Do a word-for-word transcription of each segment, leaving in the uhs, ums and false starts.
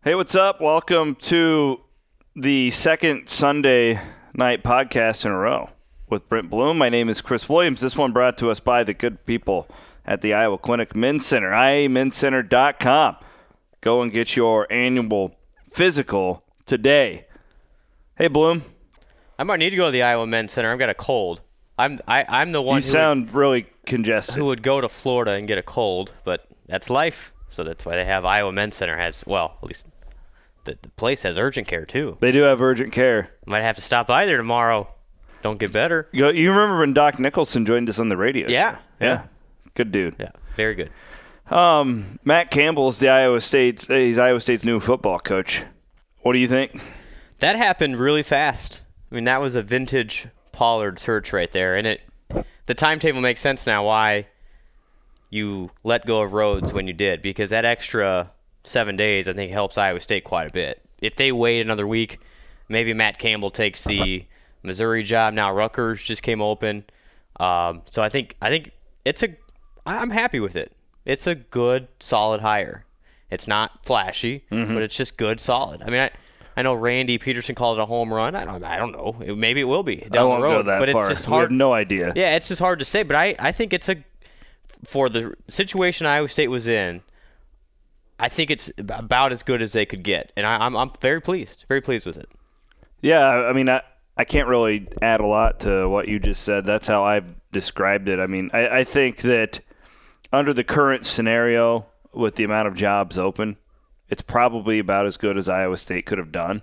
Hey, what's up? Welcome to the second Sunday night podcast in a row with Brent Bloom. My name is Chris Williams. This one brought to us by the good people at the Iowa Clinic Men's Center, I A men's center dot com. Go and get your annual physical today. Hey, Bloom. I might need to go to the Iowa Men's Center. I've got a cold. I'm I, I'm the one you who sound would, really congested. who would go to Florida and get a cold, but that's life. So that's why they have Iowa Men's Center has, well, at least the, the place has urgent care too. They do have urgent care. Might have to stop by there tomorrow. Don't get better. You, you remember when Doc Nicholson joined us on the radio? Yeah. show? Yeah. Yeah. Good dude. Yeah. Very good. Um, Matt Campbell's the Iowa State's he's Iowa State's new football coach. What do you think? That happened really fast. I mean, that was a vintage Pollard search right there, and it the timetable makes sense now why you let go of Rhodes when you did, because that extra seven days I think helps Iowa State quite a bit. If they wait another week, maybe Matt Campbell takes the Missouri job. Now Rutgers just came open, um, so I think I think it's a I'm happy with it. It's a good, solid hire. It's not flashy, mm-hmm. but it's just good, solid. I mean, I, I know Randy Peterson called it a home run. I don't, I don't know. It, maybe it will be down I won't the road. go that but far. It's just hard. We have no idea. Yeah, it's just hard to say. But I, I think it's a for the situation Iowa State was in. I think it's about as good as they could get, and I, I'm I'm very pleased, very pleased with it. Yeah, I mean, I I can't really add a lot to what you just said. That's how I've described it. I mean, I, I think that under the current scenario, with the amount of jobs open, it's probably about as good as Iowa State could have done.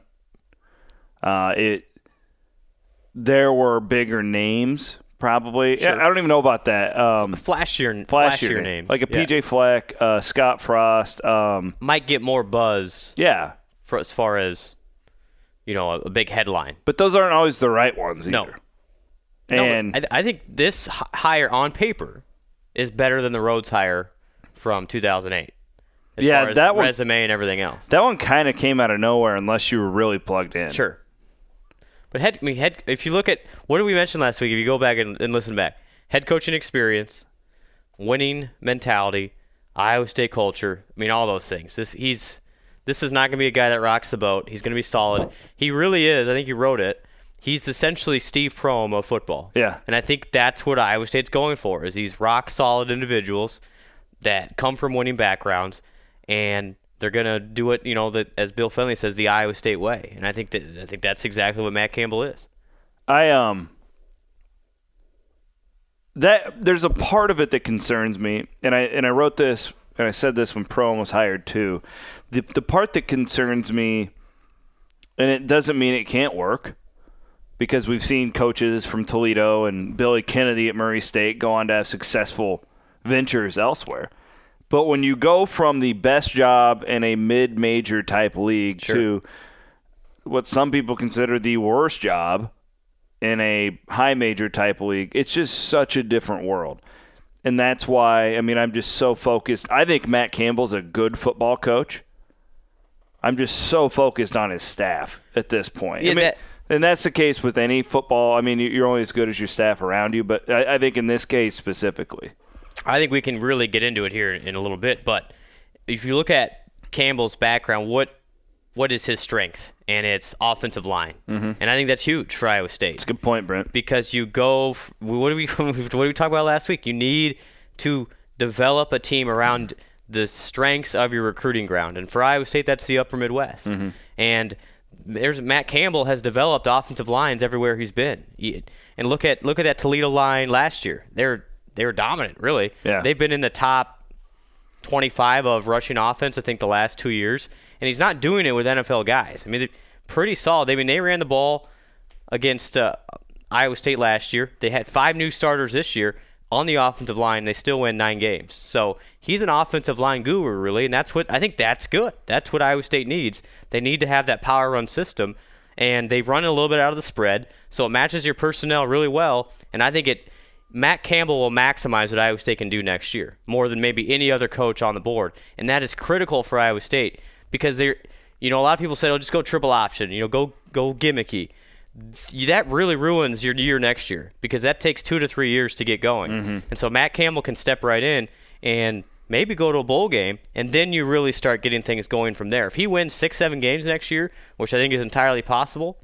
Uh, it there were bigger names, probably. Sure. Yeah, I don't even know about that. Um, flashier, flashier, flashier name. names, like a yeah. P J Fleck, uh, Scott Frost. Um, Might get more buzz. Yeah, for as far as you know, a, a big headline. But those aren't always the right ones either. No. And no, I, I think this h- hire on paper is better than the Rhodes hire from two thousand eight. As yeah, far as that one, resume and everything else. That one kind of came out of nowhere unless you were really plugged in. Sure. But head, I mean, head, if you look at what did we mention last week, if you go back and, and listen back, head coaching experience, winning mentality, Iowa State culture, I mean, all those things. This he's this is not going to be a guy that rocks the boat. He's going to be solid. He really is. I think you wrote it. He's essentially Steve Prohm of football. Yeah. And I think that's what Iowa State's going for, is these rock-solid individuals that come from winning backgrounds, and they're going to do it, you know, that as Bill Finley says, the Iowa State way. And I think that I think that's exactly what Matt Campbell is. I um that there's a part of it that concerns me, and I and I wrote this and I said this when Prohm was hired too. The the part that concerns me, and it doesn't mean it can't work, because we've seen coaches from Toledo and Billy Kennedy at Murray State go on to have successful ventures elsewhere. But when you go from the best job in a mid-major type league sure. to what some people consider the worst job in a high-major type league, it's just such a different world. And that's why, I mean, I'm just so focused. I think Matt Campbell's a good football coach. I'm just so focused on his staff at this point. Yeah, I mean, that- and that's the case with any football. I mean, you're only as good as your staff around you, but I, I think in this case specifically. I think we can really get into it here in a little bit, but if you look at Campbell's background, what what is his strength? And it's offensive line. Mm-hmm. And I think that's huge for Iowa State. That's a good point, Brent. Because you go, what did we what did we talk about last week? You need to develop a team around the strengths of your recruiting ground. And for Iowa State, that's the upper Midwest. Mm-hmm. And there's Matt Campbell has developed offensive lines everywhere he's been. And look at look at that Toledo line last year. They're they were dominant, really. Yeah. They've been in the top twenty-five of rushing offense, I think, the last two years. And he's not doing it with N F L guys. I mean, they're pretty solid. I mean, they ran the ball against uh, Iowa State last year. They had five new starters this year on the offensive line. They still win nine games. So he's an offensive line guru, really, and that's what I think that's good. That's what Iowa State needs. They need to have that power run system, and they run a little bit out of the spread, so it matches your personnel really well. And I think it Matt Campbell will maximize what Iowa State can do next year, more than maybe any other coach on the board. And that is critical for Iowa State because they're, you know, a lot of people say, oh, just go triple option, you know, go go gimmicky. That really ruins your year next year because that takes two to three years to get going. Mm-hmm. And so Matt Campbell can step right in and maybe go to a bowl game, and then you really start getting things going from there. If he wins six, seven games next year, which I think is entirely possible,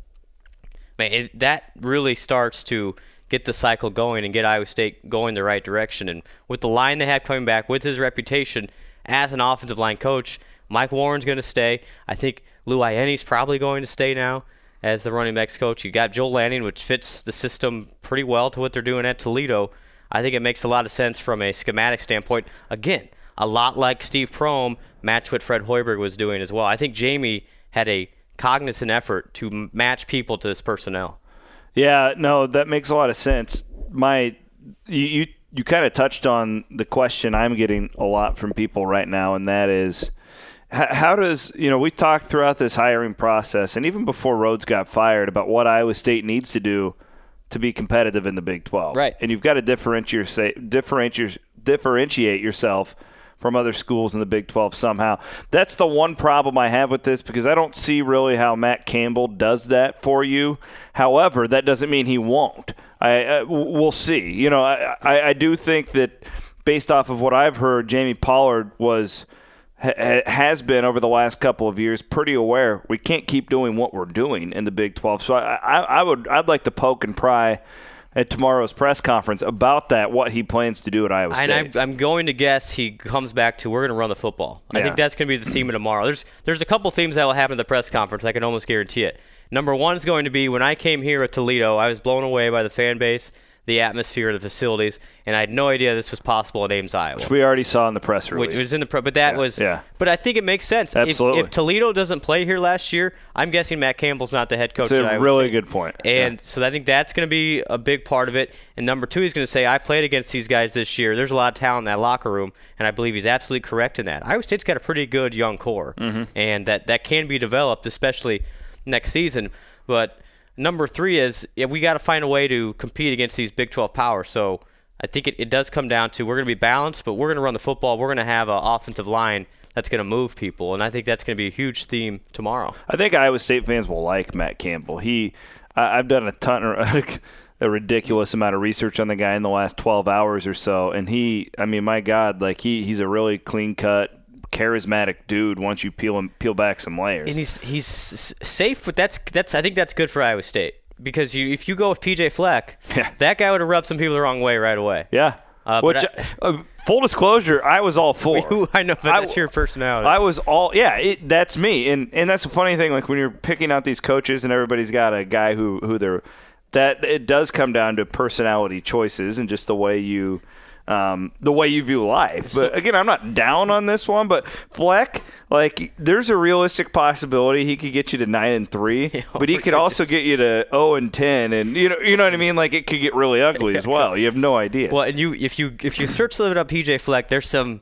man, it, that really starts to get the cycle going and get Iowa State going the right direction. And with the line they have coming back, with his reputation as an offensive line coach, Mike Warren's going to stay. I think Lou Ienni's probably going to stay now as the running backs coach. You got Joel Lanning, which fits the system pretty well to what they're doing at Toledo. I think it makes a lot of sense from a schematic standpoint. Again, a lot like Steve Prohm matched what Fred Hoiberg was doing as well. I think Jamie had a cognizant effort to match people to this personnel. Yeah, no, that makes a lot of sense. My, you you, you kind of touched on the question I'm getting a lot from people right now, and that is, how, how does, you know, we talked throughout this hiring process, and even before Rhodes got fired, about what Iowa State needs to do to be competitive in the Big twelve. Right. And you've got to differentiate, differentiate, differentiate yourself from other schools in the Big twelve somehow. That's the one problem I have with this, because I don't see really how Matt Campbell does that for you. However, that doesn't mean he won't. I uh, we'll see. You know, I, I I do think that based off of what I've heard, Jamie Pollard was ha, has been over the last couple of years pretty aware we can't keep doing what we're doing in the Big twelve. So I, I, I would I'd like to poke and pry at tomorrow's press conference about that, what he plans to do at Iowa State. And I'm, I'm going to guess he comes back to, we're going to run the football. I yeah. think that's going to be the theme of tomorrow. There's there's a couple themes that will happen at the press conference. I can almost guarantee it. Number one is going to be, when I came here at Toledo, I was blown away by the fan base, the atmosphere, the facilities, and I had no idea this was possible at Ames, Iowa. Which we already saw in the press release. Which was in the pre- but that yeah. was yeah. But I think it makes sense. Absolutely. If, if Toledo doesn't play here last year, I'm guessing Matt Campbell's not the head coach. That's a at Iowa really State. good point. And yeah. so I think that's going to be a big part of it. And number two, he's going to say, I played against these guys this year. There's a lot of talent in that locker room, and I believe he's absolutely correct in that. Iowa State's got a pretty good young core, mm-hmm. and that, that can be developed, especially next season. But number three is, yeah, we got to find a way to compete against these Big twelve powers. So I think it, it does come down to, we're going to be balanced, but we're going to run the football. We're going to have an offensive line that's going to move people, and I think that's going to be a huge theme tomorrow. I think Iowa State fans will like Matt Campbell. He, I, I've done a ton of a ridiculous amount of research on the guy in the last twelve hours or so, and he, I mean, my God, like he, he's a really clean-cut, charismatic dude once you peel him, peel back some layers. And he's he's safe, but that's that's I think that's good for Iowa State. Because you, if you go with P J Fleck, yeah. that guy would have rubbed some people the wrong way right away. Yeah. Uh, Which, I, uh, full disclosure, I was all for. I know, but that's I, your personality. I was all, yeah, it, that's me. And and that's the funny thing, like when you're picking out these coaches and everybody's got a guy who, who they're, that it does come down to personality choices and just the way you, um, the way you view life. But again, I'm not down on this one, but Fleck, like, there's a realistic possibility he could get you to nine and three, oh, but he could also get you to zero and ten, and you know, you know what I mean. Like, it could get really ugly as well. You have no idea. Well, and you, if you if you search a little bit up P J Fleck, there's some.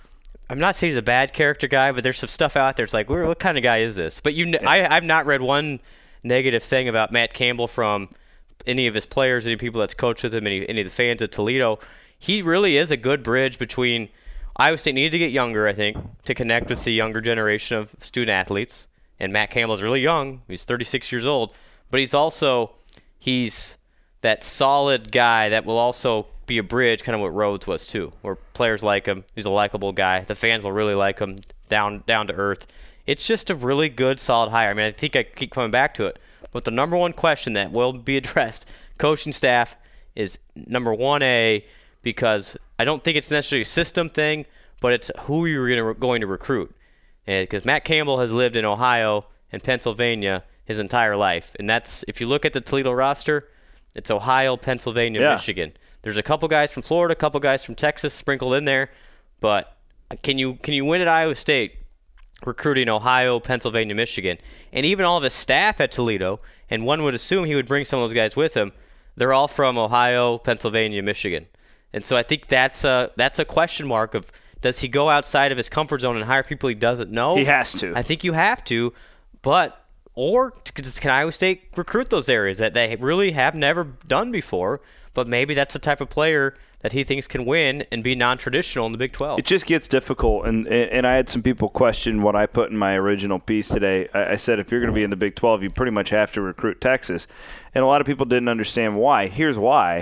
I'm not saying he's a bad character guy, but there's some stuff out there. It's like, what kind of guy is this? But you, yeah. I, I've not read one negative thing about Matt Campbell from any of his players, any people that's coached with him, any any of the fans at Toledo. He really is a good bridge between Iowa State needed to get younger, I think, to connect with the younger generation of student athletes. And Matt Campbell's really young. He's thirty-six years old. But he's also, he's that solid guy that will also be a bridge, kind of what Rhodes was too, where players like him. He's a likable guy. The fans will really like him, down down to earth. It's just a really good, solid hire. I mean, I think I keep coming back to it. But the number one question that will be addressed, coaching staff, is number one A, because I don't think it's necessarily a system thing, but it's who you're gonna, going to recruit. Because Matt Campbell has lived in Ohio and Pennsylvania his entire life. And that's, if you look at the Toledo roster, it's Ohio, Pennsylvania, yeah. Michigan. There's a couple guys from Florida, a couple guys from Texas sprinkled in there. But can you can you win at Iowa State recruiting Ohio, Pennsylvania, Michigan? And even all of his staff at Toledo, and one would assume he would bring some of those guys with him, they're all from Ohio, Pennsylvania, Michigan. And so I think that's a, that's a question mark of, does he go outside of his comfort zone and hire people he doesn't know? He has to. I think you have to. But, or can Iowa State recruit those areas that they really have never done before? But maybe that's the type of player that he thinks can win and be non-traditional in the Big twelve. It just gets difficult, and and I had some people question what I put in my original piece today. I said if you're going to be in the Big twelve, you pretty much have to recruit Texas, and a lot of people didn't understand why. Here's why.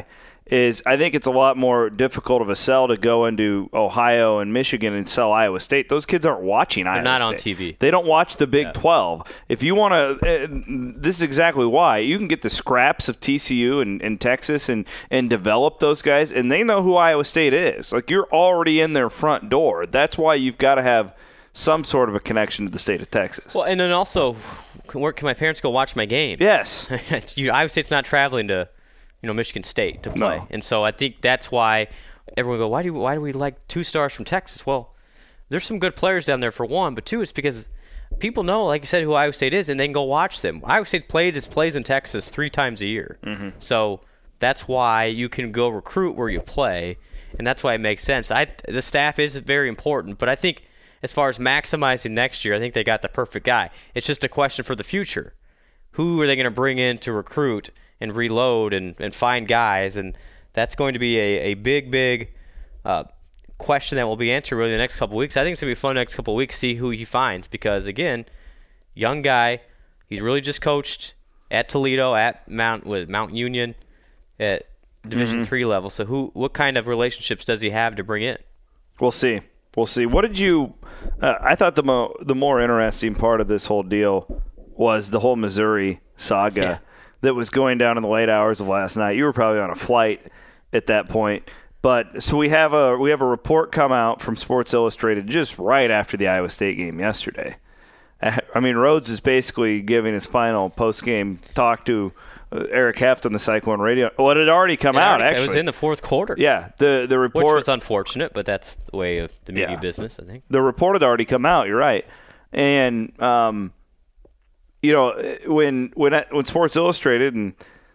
is I think it's a lot more difficult of a sell to go into Ohio and Michigan and sell Iowa State. Those kids aren't watching They're Iowa not State. on T V. They don't watch the Big Yeah. twelve. If you want to, uh, this is exactly why. You can get the scraps of T C U and, and Texas and, and develop those guys, and they know who Iowa State is. Like, you're already in their front door. That's why you've got to have some sort of a connection to the state of Texas. Well, and then also, can, where can my parents go watch my game? Yes. you, Iowa State's not traveling to, you know, Michigan State to play, No. and so I think that's why everyone go, why do why do we like two stars from Texas? Well, there's some good players down there for one, but two, it's because people know, like you said, who Iowa State is, and they can go watch them. Iowa State played its plays in Texas three times a year, Mm-hmm. so that's why you can go recruit where you play, and that's why it makes sense. I the staff is very important, but I think as far as maximizing next year, I think they got the perfect guy. It's just a question for the future. Who are they going to bring in to recruit and reload and, and find guys? And that's going to be a, a big, big uh, question that will be answered really the next couple of weeks. I think it's going to be fun the next couple of weeks to see who he finds because, again, young guy, he's really just coached at Toledo, at Mount with Mount Union, at Division Mm-hmm. three level. So who, what kind of relationships does he have to bring in? We'll see. We'll see. What did you uh, – I thought the, mo- the more interesting part of this whole deal was the whole Missouri saga Yeah. that was going down in the late hours of last night. You were probably on a flight at that point. But so we have a we have a report come out from Sports Illustrated just right after the Iowa State game yesterday. I mean, Rhodes is basically giving his final post-game talk to uh, Eric Heft on the Cyclone Radio. Well, it had already come It out, already- actually. It was in the fourth quarter. Yeah, the, the Which report was unfortunate, but that's the way of the media Yeah. business, I think. the report had already come out. You're right, and um, you know when when when Sports Illustrated and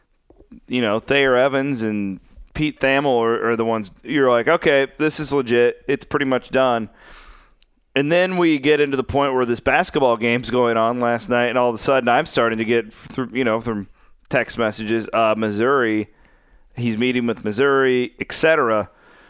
you know Thayer Evans and Pete Thamel are, are the ones you're like, okay, this is legit. It's pretty much done. And then we get into the point where this basketball game's going on last night, and all of a sudden I'm starting to get, through, you know, from text messages, uh, Missouri, he's meeting with Missouri, et cetera.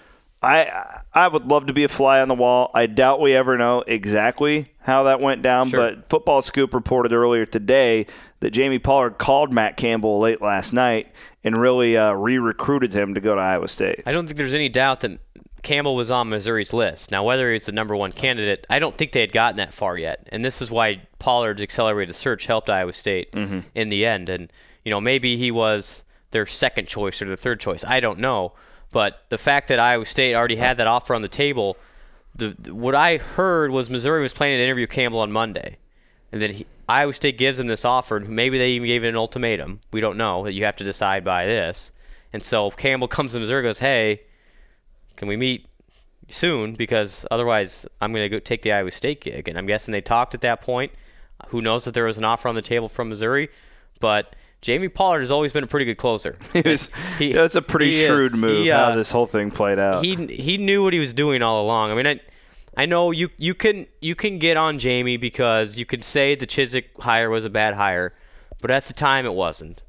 I I would love to be a fly on the wall. I doubt we ever know exactly how that went down, Sure. but Football Scoop reported earlier today that Jamie Pollard called Matt Campbell late last night and really uh, re-recruited him to go to Iowa State. I don't think there's any doubt that Campbell was on Missouri's list. Now, whether he's the number one candidate, I don't think they had gotten that far yet. And this is why Pollard's accelerated search helped Iowa State Mm-hmm. in the end. And, you know, maybe he was their second choice or their third choice. I don't know. But the fact that Iowa State already had that offer on the table, the what I heard was Missouri was planning to interview Campbell on Monday. And then he, Iowa State gives him this offer, and maybe they even gave it an ultimatum. We don't know, that you have to decide by this. And so Campbell comes to Missouri and goes, hey, can we meet soon? Because otherwise I'm going to go take the Iowa State gig. And I'm guessing they talked at that point. Who knows that there was an offer on the table from Missouri. But Jamie Pollard has always been a pretty good closer. It was, He- that's a pretty he is. shrewd move, He, uh, how this whole thing played out. He he knew what he was doing all along. I mean, I I know you you can you can get on Jamie because you could say the Chiswick hire was a bad hire, but at the time it wasn't.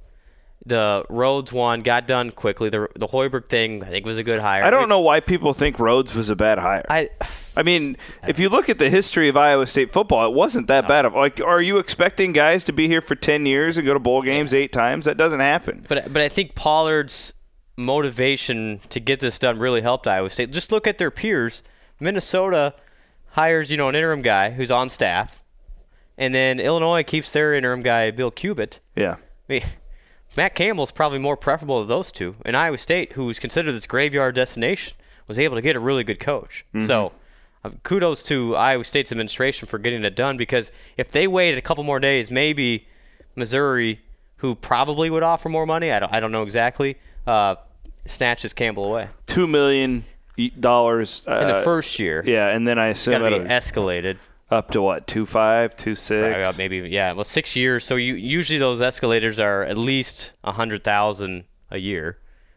The Rhodes one got done quickly. The the Hoiberg thing I think was a good hire. I don't know why people think Rhodes was a bad hire. I I mean, if you look at the history of Iowa State football, it wasn't that bad. Of like, are you expecting guys to be here for ten years and go to bowl games eight times? That doesn't happen. But but I think Pollard's motivation to get this done really helped Iowa State. Just look at their peers. Minnesota hires, you know, an interim guy who's on staff, and then Illinois keeps their interim guy, Bill Cubit. Yeah. I mean, Matt Campbell's probably more preferable of those two. And Iowa State, who's considered this graveyard destination, was able to get a really good coach. Mm-hmm. So uh, kudos to Iowa State's administration for getting it done, because if they waited a couple more days, maybe Missouri, who probably would offer more money, I don't, I don't know exactly, uh, snatches Campbell away. Two million dollars uh, In the first year. Yeah, and then I assume Got to be it'll- escalated. up to what, two five, two six? Uh, maybe, yeah. Well, six years. So you usually those escalators are at least a hundred thousand a year.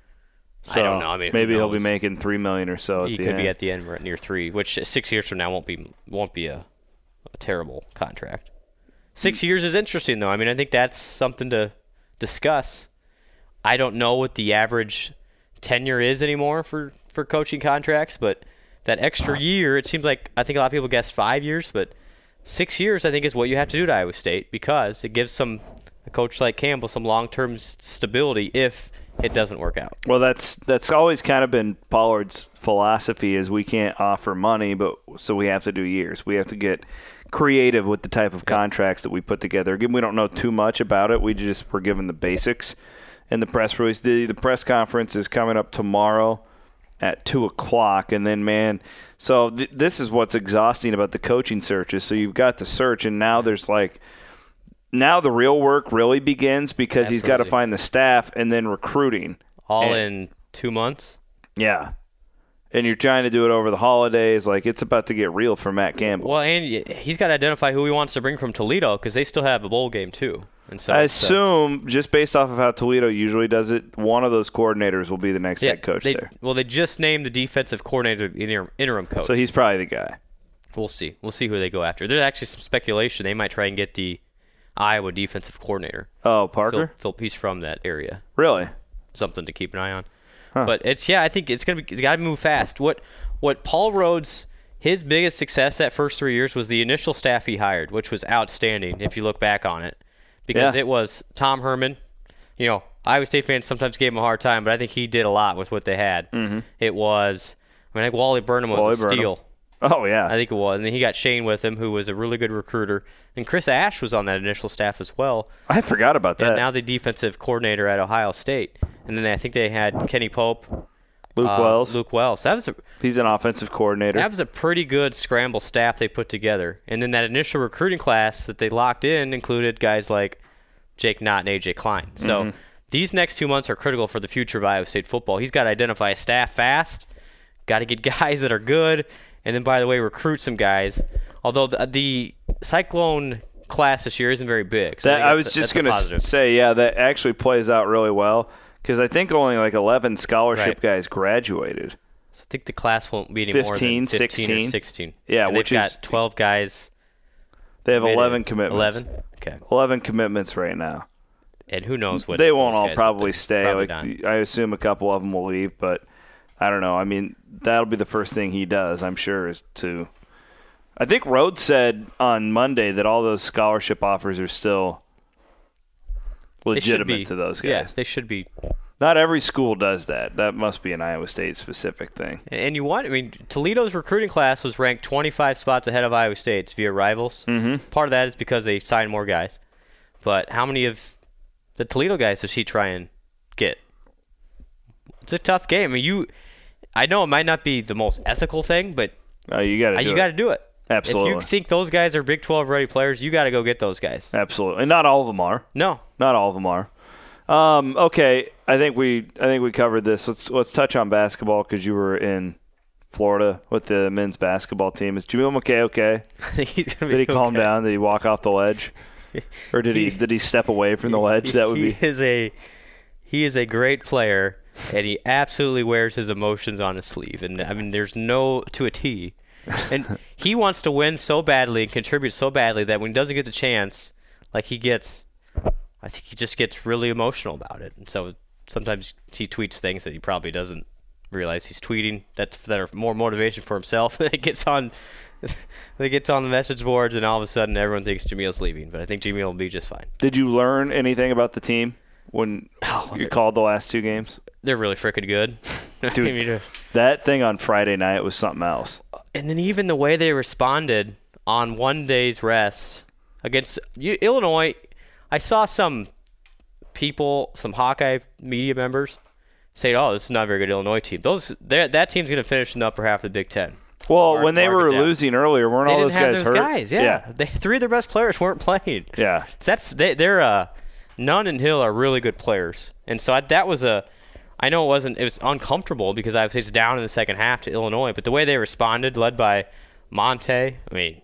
I don't know. I mean, who maybe he'll be knows? making three million or so. At He the could end. be at the end right near three, which six years from now won't be won't be a, a terrible contract. Six years is interesting, though. I mean, I think that's something to discuss. I don't know what the average tenure is anymore for, for coaching contracts, but that extra year, it seems like I think a lot of people guess five years, but six years I think is what you have to do to Iowa State, because it gives some a coach like Campbell some long-term s- stability if it doesn't work out. Well, that's that's always kind of been Pollard's philosophy is we can't offer money, but so we have to do years. We have to get creative with the type of contracts that we put together. Again, we don't know too much about it. We just were given the basics in the press release. The, the press conference is coming up tomorrow at two o'clock, and then, man, so th- this is what's exhausting about the coaching searches. So you've got the search, and now there's like now the real work really begins because Absolutely. he's got to find the staff and then recruiting. All and, in two months? Yeah. And you're trying to do it over the holidays. Like, it's about to get real for Matt Campbell. Well, and he's got to identify who he wants to bring from Toledo because they still have a bowl game, too. And so I so. assume, just based off of how Toledo usually does it, one of those coordinators will be the next yeah, head coach they, there. Well, they just named the defensive coordinator the interim, interim coach. So he's probably the guy. We'll see. We'll see who they go after. There's actually some speculation they might try and get the Iowa defensive coordinator. Oh, Parker? Phil, Phil, he's from that area. Really? Something to keep an eye on. Huh. But it's yeah, I think it's gonna be. It's got to move fast. What what Paul Rhodes, his biggest success that first three years was the initial staff he hired, which was outstanding if you look back on it, because Yeah. it was Tom Herman. You know, Iowa State fans sometimes gave him a hard time, but I think he did a lot with what they had. Mm-hmm. It was, I mean, I think Wally Burnham was Wally a Burnham. steal. Oh, yeah. I think it was. And then he got Shane with him, who was a really good recruiter. And Chris Ash was on that initial staff as well. I forgot about that. And now the defensive coordinator at Ohio State. And then I think they had Kenny Pope. Luke uh, Wells. Luke Wells. That was a He's an offensive coordinator. that was a pretty good scramble staff they put together. And then that initial recruiting class that they locked in included guys like Jake Knott and A J Klein. So Mm-hmm. these next two months are critical for the future of Iowa State football. He's got to identify a staff fast, got to get guys that are good, and then, by the way, recruit some guys. Although the, the Cyclone class this year isn't very big. So That, I, I was just going to say, yeah, that actually plays out really well because I think only like eleven scholarship Right. guys graduated. So I think the class won't be any more fifteen, than fifteen sixteen. or sixteen. Yeah, and which they've is- got twelve guys. They have committed. eleven commitments. eleven? Okay. eleven commitments right now. And who knows what They those won't all guys will probably do. stay. Probably like not. I assume a couple of them will leave, but I don't know. I mean, that'll be the first thing he does, I'm sure, is to. I think Rhodes said on Monday that all those scholarship offers are still They should legitimate be- to those guys. Yeah, they should be. Not every school does that. That must be an Iowa State specific thing. And you want, I mean, Toledo's recruiting class was ranked twenty-five spots ahead of Iowa State's via rivals. Mm-hmm. Part of that is because they signed more guys. But how many of the Toledo guys does he try and get? It's a tough game. I mean, you, I know it might not be the most ethical thing, but Oh, you got to uh, do you it. got to do it. Absolutely. If you think those guys are Big twelve ready players, you got to go get those guys. Absolutely. And not all of them are. No. Not all of them are. Um, okay, I think we I think we covered this. Let's let's touch on basketball because you were in Florida with the men's basketball team. Is Jameel McKay okay? I think he's gonna be Did he calm okay. down? Did he walk off the ledge, or did he, He- did he step away from the ledge? That would he be. is a he is a great player, and he absolutely wears his emotions on his sleeve. And I mean, there's no to a T. And he wants to win so badly and contribute so badly that when he doesn't get the chance, like he gets, I think he just gets really emotional about it. And so sometimes he tweets things that he probably doesn't realize he's tweeting. That's that are more motivation for himself. it gets on, it gets on the message boards, and all of a sudden everyone thinks Jameel's leaving. But I think Jameel will be just fine. Did you learn anything about the team when Oh, you they're- called the last two games? They're really freaking good. Dude. I mean, uh, That thing on Friday night was something else. and then even the way they responded on one day's rest against you- Illinois, I saw some people, some Hawkeye media members, say, "Oh, this is not a very good Illinois team." Those that that team's going to finish in the upper half of the Big Ten. Well, Mark- when they mark were it down. losing earlier, weren't They all didn't those have guys those hurt? guys. Yeah, yeah. They, three of their best players weren't playing. Yeah. So that's they, they're uh, Nunn and Hill are really good players, and so I, that was a. I know it wasn't. It was uncomfortable because I was down in the second half to Illinois, but the way they responded, led by Monte, I mean,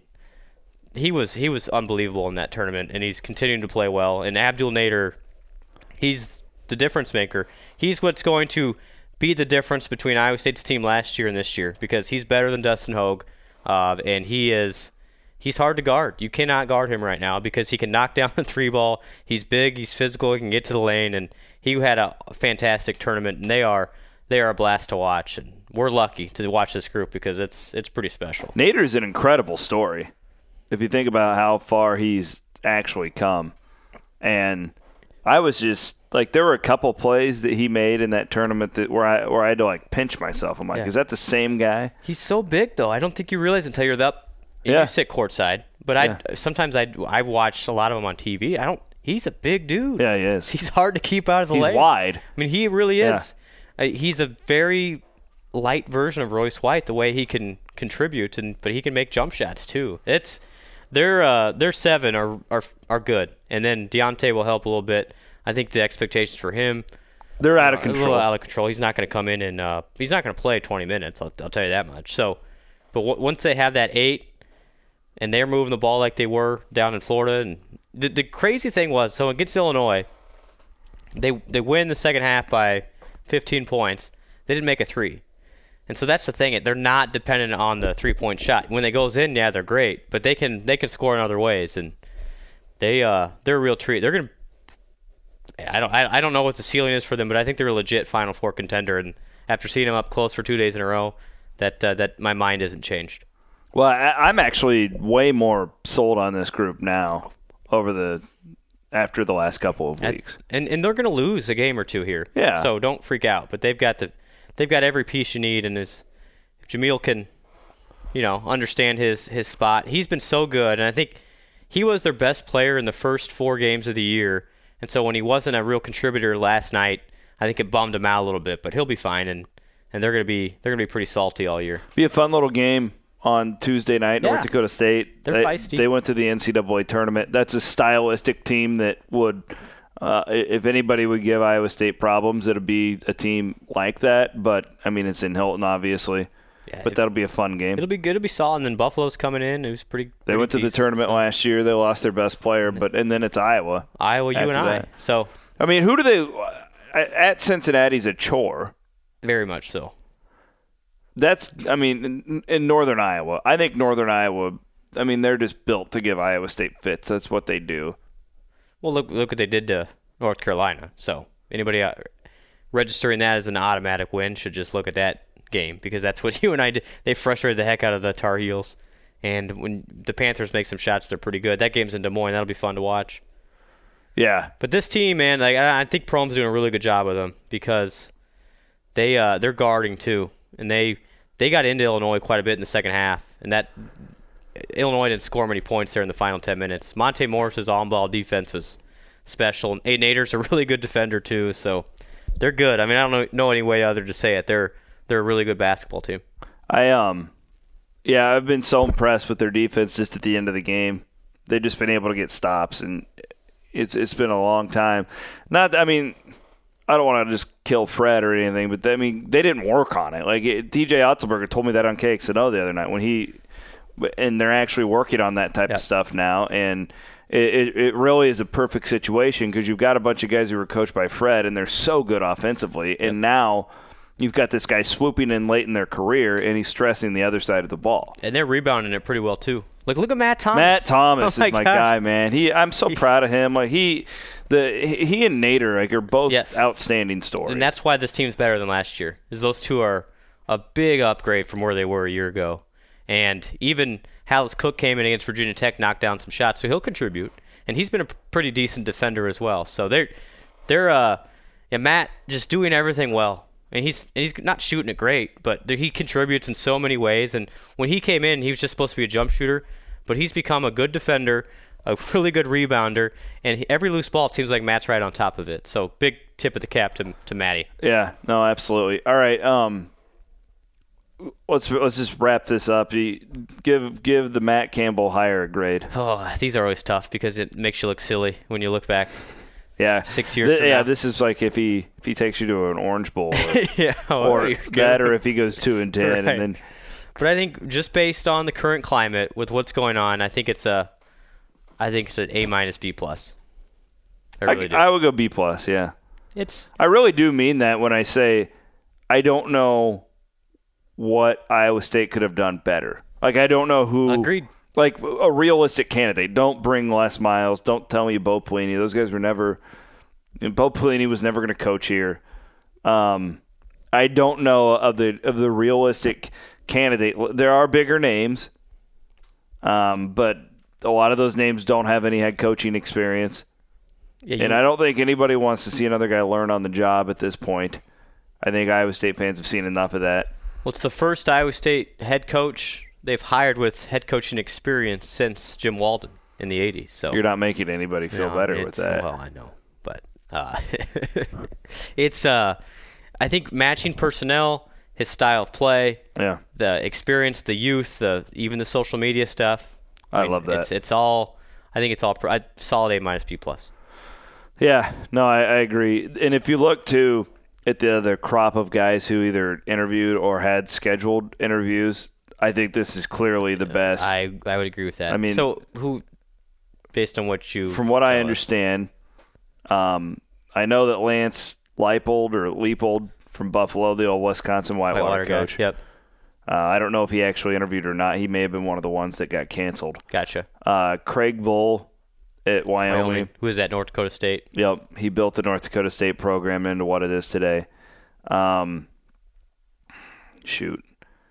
he was he was unbelievable in that tournament, and he's continuing to play well. And Abdul Nader, he's the difference maker. He's what's going to be the difference between Iowa State's team last year and this year because he's better than Dustin Hogue, uh, and he is. He's hard to guard. You cannot guard him right now because he can knock down the three ball. He's big. He's physical. He can get to the lane, and he had a fantastic tournament. And they are they are a blast to watch. And we're lucky to watch this group because it's it's pretty special. Nader's an incredible story if you think about how far he's actually come. And I was just Like there were a couple plays that he made in that tournament that where I where I had to like pinch myself. I'm like, Yeah. is that the same guy? He's so big though. I don't think you realize until you're up. Yeah. You sit courtside, but Yeah. I sometimes I I watched a lot of him on T V. I don't. He's a big dude. Yeah, he is. He's hard to keep out of the He's lane. wide. I mean, he really Yeah. is. Uh, he's a very light version of Royce White. The way he can contribute, and but he can make jump shots too. It's their uh, their seven are are are good, and then Deontay will help a little bit. I think the expectations for him They're out of are control. A little out of control. He's not going to come in and uh, he's not going to play twenty minutes. I'll, I'll tell you that much. So, but w- once they have that eight, and they're moving the ball like they were down in Florida, and the the crazy thing was, so against Illinois, they they win the second half by fifteen points. They didn't make a three. And so that's the thing. They're not dependent on the three-point shot. When they goes in, yeah, they're great, but they can they can score in other ways, and they uh they're a real treat. They're gonna. I don't I, I don't know what the ceiling is for them, but I think they're a legit Final Four contender. And after seeing them up close for two days in a row, that uh, that my mind isn't changed. Well, I, I'm actually way more sold on this group now over the after the last couple of weeks. And and they're going to lose a game or two here. Yeah. So don't freak out. But they've got the they've got every piece you need. And as if Jamil can, you know, understand his his spot, he's been so good. And I think he was their best player in the first four games of the year. And so when he wasn't a real contributor last night, I think it bummed him out a little bit. But he'll be fine. And, and they're going to be they're going to be pretty salty all year. Be a fun little game on Tuesday night, Yeah. North Dakota State. They're they, feisty. They went to the N C double A tournament. That's a stylistic team that would, uh, if anybody would give Iowa State problems, it would be a team like that. But, I mean, it's in Hilton, obviously. Yeah, but if- that'll be a fun game. It'll be good. It'll be solid. And then Buffalo's coming in. It was pretty. They pretty went to the decent. tournament last year. They lost their best player, but and then it's Iowa. Iowa, you after and I. that. So I mean, who do they – at Cincinnati's a chore. very much so. That's, I mean, in, in northern Iowa. I think northern Iowa, I mean, they're just built to give Iowa State fits. That's what they do. Well, look look what they did to North Carolina. So anybody uh, registering that as an automatic win should just look at that game because that's what you and I did. They frustrated the heck out of the Tar Heels. And when the Panthers make some shots, they're pretty good. That game's in Des Moines. That'll be fun to watch. Yeah. But this team, man, like I I think Prome's doing a really good job with them because they uh, they're guarding too, and they they got into Illinois quite a bit in the second half, and that Illinois didn't score many points there in the final ten minutes. Monte Morris's on-ball defense was special. And Aiden Ader's a really good defender too, so they're good. I mean, I don't know, know any way other to say it. They're they're a really good basketball team. I um, yeah, I've been so impressed with their defense just at the end of the game. They've just been able to get stops, and it's it's been a long time. Not, I mean, I don't want to just kill Fred or anything, but I mean, they didn't work on it. Like it, D J Otzelberger told me that on K X N O the other night when he, and they're actually working on that type Yep. of stuff now, and it, it, it really is a perfect situation because you've got a bunch of guys who were coached by Fred, and they're so good offensively, and now you've got this guy swooping in late in their career, and he's stressing the other side of the ball. And they're rebounding it pretty well too. Like look at Matt Thomas. Matt Thomas Oh is my gosh. guy, man. He, I'm so proud of him. Like he, the he and Nader like are both Yes. outstanding stories. And that's why this team's better than last year. Is those two are a big upgrade from where they were a year ago. And even Hallis Cook came in against Virginia Tech, knocked down some shots, so he'll contribute. And he's been a pretty decent defender as well. So they're they're uh yeah, Matt just doing everything well. And he's and he's not shooting it great, but there, he contributes in so many ways. And when he came in, he was just supposed to be a jump shooter, but he's become a good defender, a really good rebounder, and he, every loose ball it seems like Matt's right on top of it. So big tip of the cap to to Matty. Yeah, no, absolutely. All right, um, let's let's just wrap this up. You- Give give the Matt Campbell hire a grade. Oh, these are always tough because it makes you look silly when you look back. Yeah, Six years Th- from yeah, now. this is like if he if he takes you to an Orange Bowl, or, yeah, or you're that, good. or if he goes two and ten, Right. and then But I think just based on the current climate with what's going on, I think it's a, I think it's an A minus B plus. I really I, do. I would go B plus. Yeah. it's I really do mean that when I say I don't know what Iowa State could have done better. Like, I don't know who. agreed. Like, a realistic candidate. Don't bring Les Miles. Don't tell me Bo Pelini. Those guys were never. Bo Pelini was never going to coach here. Um, I don't know of the of the realistic candidate. There are bigger names, um, but a lot of those names don't have any head coaching experience. Yeah, you, and I don't think anybody wants to see another guy learn on the job at this point. I think Iowa State fans have seen enough of that. Well, it's the first Iowa State head coach they've hired with head coaching experience since Jim Walden in the eighties. So you're not making anybody feel no, better with that. Well, I know, but uh, it's uh, I think matching personnel, his style of play, yeah, the experience, the youth, the even the social media stuff. I, I mean, love that. It's it's all. I think it's all I, solid A minus B plus. Yeah, no, I, I agree. And if you look to at the other crop of guys who either interviewed or had scheduled interviews, I think this is clearly the best. Uh, I I would agree with that. I mean, so who, based on what you from what I us. understand, um, I know that Lance Leipold or Leipold from Buffalo, the old Wisconsin Whitewater, Whitewater coach. Guy. Yep. Uh, I don't know if he actually interviewed or not. He may have been one of the ones that got canceled. Gotcha. Uh, Craig Bull at Wyoming. Wyoming. Who is at North Dakota State? Yep, he built the North Dakota State program into what it is today. Um, shoot.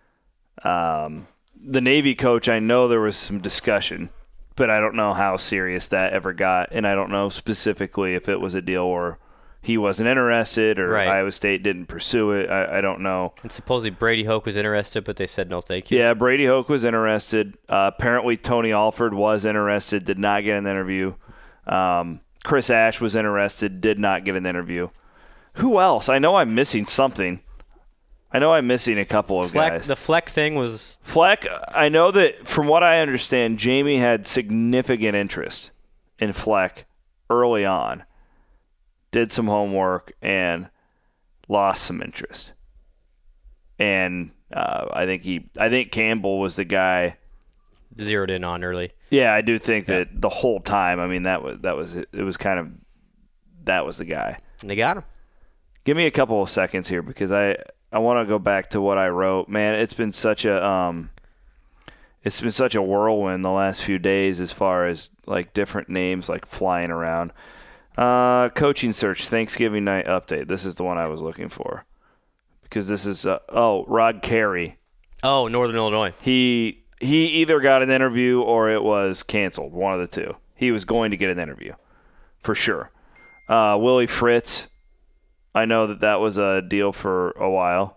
Um, the Navy coach, I know there was some discussion, but I don't know how serious that ever got, and I don't know specifically if it was a deal where he wasn't interested or right. Iowa State didn't pursue it. I, I don't know. And supposedly Brady Hoke was interested, but they said no thank you. Yeah, Brady Hoke was interested. Uh, apparently Tony Alford was interested, did not get an interview. Um, Chris Ash was interested, did not get an interview. Who else? I know I'm missing something. I know I'm missing a couple of Fleck, guys. The Fleck thing was... Fleck, I know that from what I understand, Jamie had significant interest in Fleck early on. Did some homework and lost some interest. And uh, I think he, I think Campbell was the guy zeroed in on early. Yeah, I do think yeah. that the whole time. I mean, that was that was it was kind of that was the guy. And they got him. Give me a couple of seconds here because I I want to go back to what I wrote. Man, it's been such a um, it's been such a whirlwind the last few days as far as like different names like flying around. Uh, coaching search, Thanksgiving night update. This is the one I was looking for. Because this is, uh, oh, Rod Carey. Oh, Northern Illinois. He he either got an interview or it was canceled, one of the two. He was going to get an interview, for sure. Uh, Willie Fritz, I know that that was a deal for a while.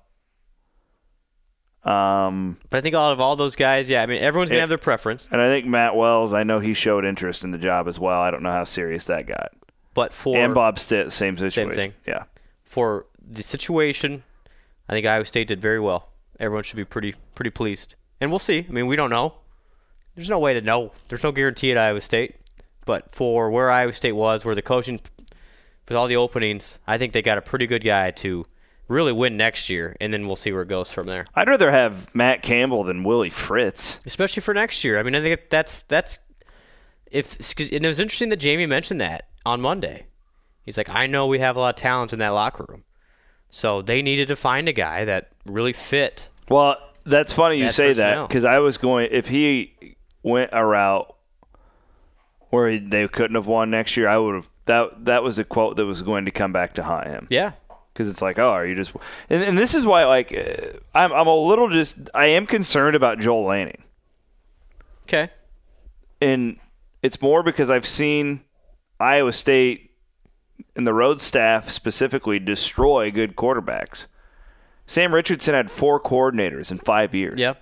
Um, but I think all of all those guys, yeah, I mean, everyone's going to it, have their preference. And I think Matt Wells, I know he showed interest in the job as well. I don't know how serious that got. But for and Bob Stitt, same situation. Same thing. Yeah. For the situation, I think Iowa State did very well. Everyone should be pretty pretty pleased. And we'll see. I mean, we don't know. There's no way to know. There's no guarantee at Iowa State. But for where Iowa State was, where the coaching, with all the openings, I think they got a pretty good guy to really win next year, and then we'll see where it goes from there. I'd rather have Matt Campbell than Willie Fritz. Especially for next year. I mean, I think that's that's if and it was interesting that Jamie mentioned that on Monday. He's like, I know we have a lot of talent in that locker room. So they needed to find a guy that really fit. Well, that's funny you that say personnel. that because I was going, if he went a route where he, they couldn't have won next year, I would have, that that was a quote that was going to come back to haunt him. Yeah. Because it's like, oh, are you just, and, and this is why, like, uh, I'm, I'm a little just, I am concerned about Joel Lanning. Okay. And it's more because I've seen Iowa State and the road staff specifically destroy good quarterbacks. Sam Richardson had four coordinators in five years. Yep.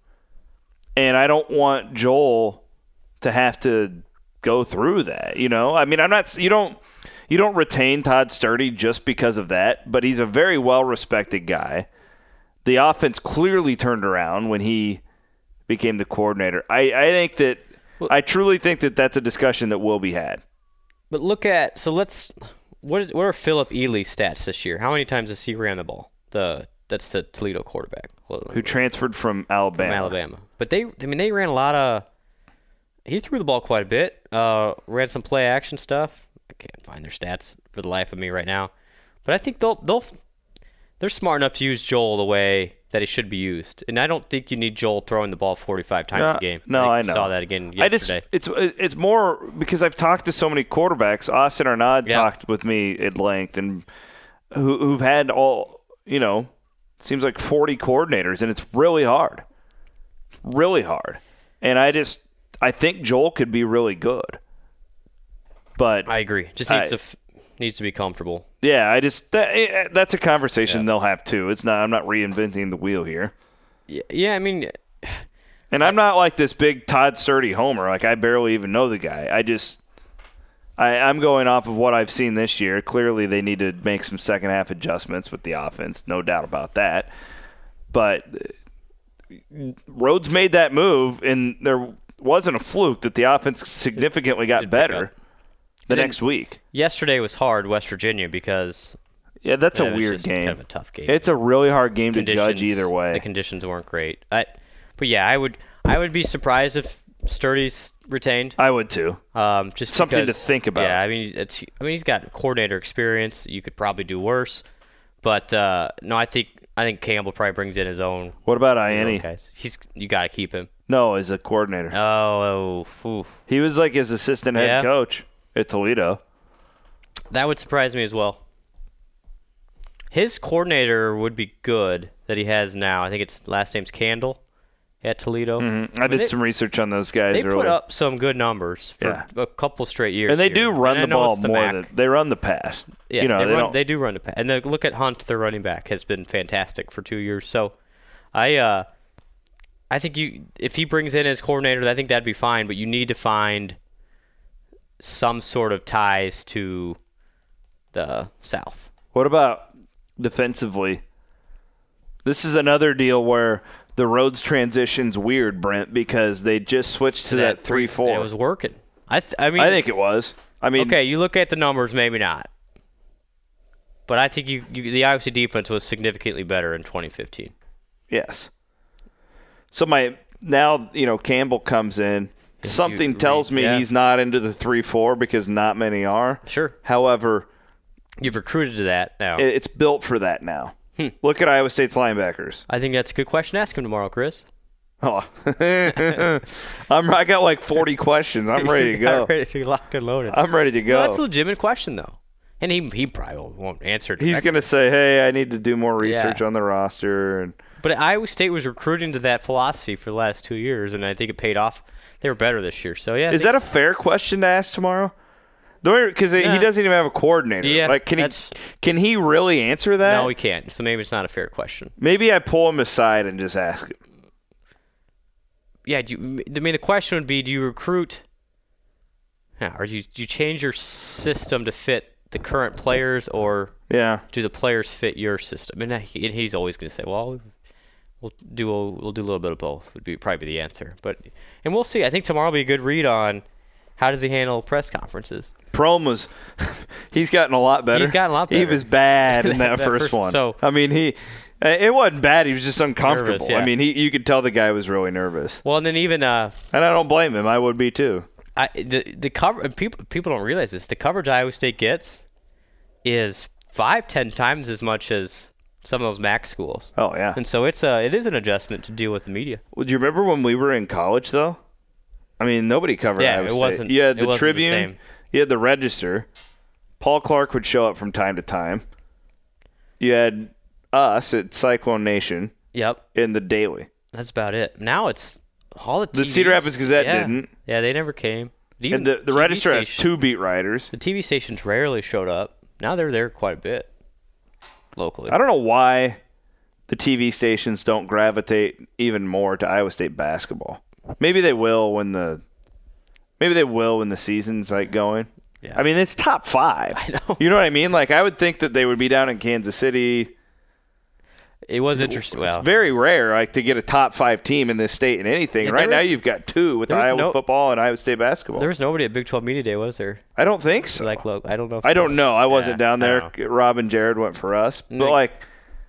And I don't want Joel to have to go through that, you know? I mean, I'm not you don't you don't retain Todd Sturdy just because of that, but he's a very well-respected guy. The offense clearly turned around when he became the coordinator. I, I think that well, I truly think that that's a discussion that will be had. But look at so let's what is what are Philip Ely's stats this year? How many times has he ran the ball? The that's the Toledo quarterback who transferred from Alabama. From Alabama, but they I mean they ran a lot of. He threw the ball quite a bit. Uh, ran some play action stuff. I can't find their stats for the life of me right now, but I think they'll they'll they're smart enough to use Joel the way that he should be used, and I don't think you need Joel throwing the ball forty-five times no, a game. No, I, I know. Saw that again yesterday. I just it's it's more because I've talked to so many quarterbacks. Austin Arnaud yeah. talked with me at length, and who, who've had all you know, seems like forty coordinators, and it's really hard, really hard. And I just I think Joel could be really good. But I agree. Just needs I, to f- needs to be comfortable. Yeah, I just that, that's a conversation yeah. they'll have too. It's not. I'm not reinventing the wheel here. Yeah, yeah I mean, and I'm not like this big Todd Sturdy homer. Like I barely even know the guy. I just. I, I'm going off of what I've seen this year. Clearly, they need to make some second half adjustments with the offense, no doubt about that. But Rhodes made that move, and there wasn't a fluke that the offense significantly got better the next week. Yesterday was hard, West Virginia, because yeah, that's yeah, a weird game. Kind of a tough game. It's a really hard game to judge either way. The conditions weren't great. I, but yeah, I would I would be surprised if Sturdy's retained. I would too. Um, just something because, to think about. Yeah, I mean, it's. I mean, he's got coordinator experience. You could probably do worse, but uh, no, I think I think Campbell probably brings in his own. What about Ianni? Guys, he's you got to keep him. No, as a coordinator. Oh, oh he was like his assistant head yeah. coach at Toledo. That would surprise me as well. His coordinator would be good that he has now. I think its last name's Candle. At Toledo. Mm-hmm. I, I mean, did they, some research on those guys. They earlier. put up some good numbers for yeah. a couple straight years. And they here. do run and the ball the more Mac. than they run the pass. Yeah, you know, they, they, run, don't... they do run the pass. And then look at Hunt, their running back, has been fantastic for two years. So I uh, I think you if he brings in his coordinator, I think that'd be fine, but you need to find some sort of ties to the South. What about defensively? This is another deal where the Rhodes transition's weird, Brent, because they just switched to that, that three four. It was working. I th- I mean, I think it was. I mean, okay, you look at the numbers, maybe not, but I think you, you the Iowa State defense was significantly better in twenty fifteen. Yes. So my now you know Campbell comes in. If Something tells me yeah. he's not into the three four because not many are. Sure. However, you've recruited to that now. It's built for that now. Hmm. Look at Iowa State's linebackers. I think that's a good question to ask him tomorrow, Chris. Oh, I'm. I got like forty questions. I'm ready to go. ready to lock and loaded. I'm ready to go. No, that's a legitimate question, though, and he he probably won't answer it. He's going to say, "Hey, I need to do more research yeah. on the roster." And but Iowa State was recruiting to that philosophy for the last two years, and I think it paid off. They were better this year. So yeah, is that a fair question to ask tomorrow? Because yeah. he doesn't even have a coordinator. Yeah, like, can he can he really answer that? No, he can't. So maybe it's not a fair question. Maybe I pull him aside and just ask him. Yeah, do you, I mean, the question would be, do you recruit yeah, or do you, do you change your system to fit the current players, or yeah. do the players fit your system? And, he, and he's always going to say, well, we'll do a, we'll do a little bit of both would be probably the answer. But And we'll see. I think tomorrow will be a good read on how does he handle press conferences? Prohm was – he's gotten a lot better. He's gotten a lot better. He was bad in that, that first, first one. So, I mean, he – it wasn't bad. He was just uncomfortable. Nervous, yeah. I mean, he you could tell the guy was really nervous. Well, and then even uh, – and I don't blame him. I would be too. I the the cover people people don't realize this. The coverage Iowa State gets is five, ten times as much as some of those MAC schools. Oh, yeah. And so it's a, it is an adjustment to deal with the media. Well, do you remember when we were in college, though? I mean, nobody covered yeah, Iowa it State. Wasn't, you had the it Tribune. The same. You had the Register. Paul Clark would show up from time to time. You had us at Cyclone Nation. Yep. In the Daily. That's about it. Now it's all the T Vs. The Cedar Rapids Gazette yeah. didn't. Yeah, they never came. Even and the, the Register station, has two beat writers. The T V stations rarely showed up. Now they're there quite a bit locally. I don't know why the T V stations don't gravitate even more to Iowa State basketball. Maybe they will when the maybe they will when the season's like going. Yeah. I mean, it's top five. I know. You know what I mean? Like, I would think that they would be down in Kansas City. It was interesting. It's well, very rare, like, to get a top five team in this state in anything. Yeah, right was, now, you've got two with Iowa no, football and Iowa State basketball. There was nobody at Big twelve Media Day, was there? I don't think so. Like, look, I don't know. If I don't know. I wasn't yeah, down there. Rob and Jared went for us, but no. like,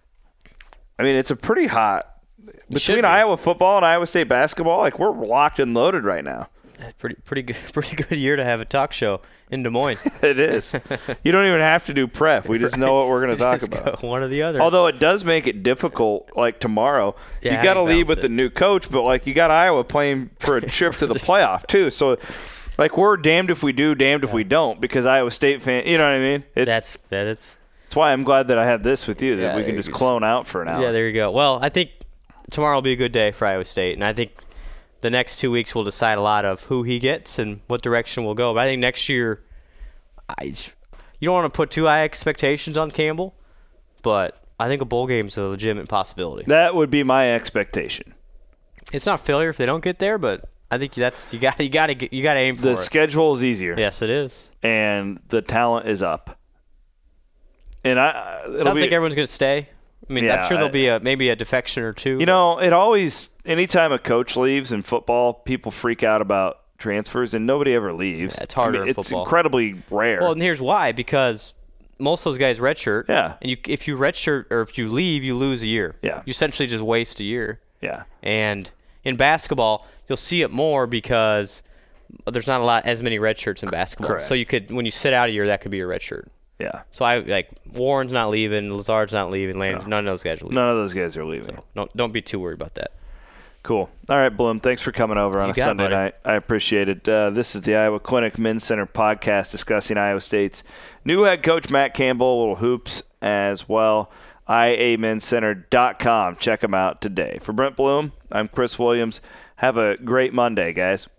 I mean, it's a pretty hot between Iowa football and Iowa State basketball. Like, we're locked and loaded right now. Pretty, pretty good, pretty good year to have a talk show in Des Moines. It is. You don't even have to do prep. We just right. know what we're going to talk just about. One or the other. Although it does make it difficult. Like tomorrow, yeah, you got to lead with it. the new coach, but like you got Iowa playing for a trip to the playoff too. So, like, we're damned if we do, damned yeah. if we don't, because Iowa State fan. You know what I mean? It's, that's that. It's. That's why I'm glad that I have this with you. That yeah, we can just clone out for an hour. Yeah, there you go. Well, I think tomorrow will be a good day for Iowa State, and I think the next two weeks will decide a lot of who he gets and what direction we'll go. But I think next year I, you don't want to put too high expectations on Campbell, but I think a bowl game is a legitimate possibility. That would be my expectation. It's not failure if they don't get there, but I think that's you got you got to you got to aim for the it. The schedule is easier. Yes, it is, and the talent is up. And I it sounds be, like everyone's going to stay. I mean, yeah, I'm sure there'll I, be a maybe a defection or two. You but. know, it always anytime a coach leaves in football, people freak out about transfers, and nobody ever leaves. Yeah, it's harder I mean, in it's football. It's incredibly rare. Well, and here's why: because most of those guys redshirt. Yeah. And you, if you redshirt or if you leave, you lose a year. Yeah. You essentially just waste a year. Yeah. And in basketball, you'll see it more because there's not a lot as many red shirts in basketball. Correct. So you could when you sit out a year, that could be your red shirt. Yeah. So I like Warren's not leaving, Lazard's not leaving, Landry, no. none of those guys are leaving. None of those guys are leaving. So don't don't be too worried about that. Cool. All right, Bloom. Thanks for coming over on you a got Sunday it, night. I appreciate it. Uh, this is the Iowa Clinic Men's Center podcast discussing Iowa State's new head coach Matt Campbell, little hoops as well. I A men's center dot com. Check them out today. For Brent Bloom, I'm Chris Williams. Have a great Monday, guys.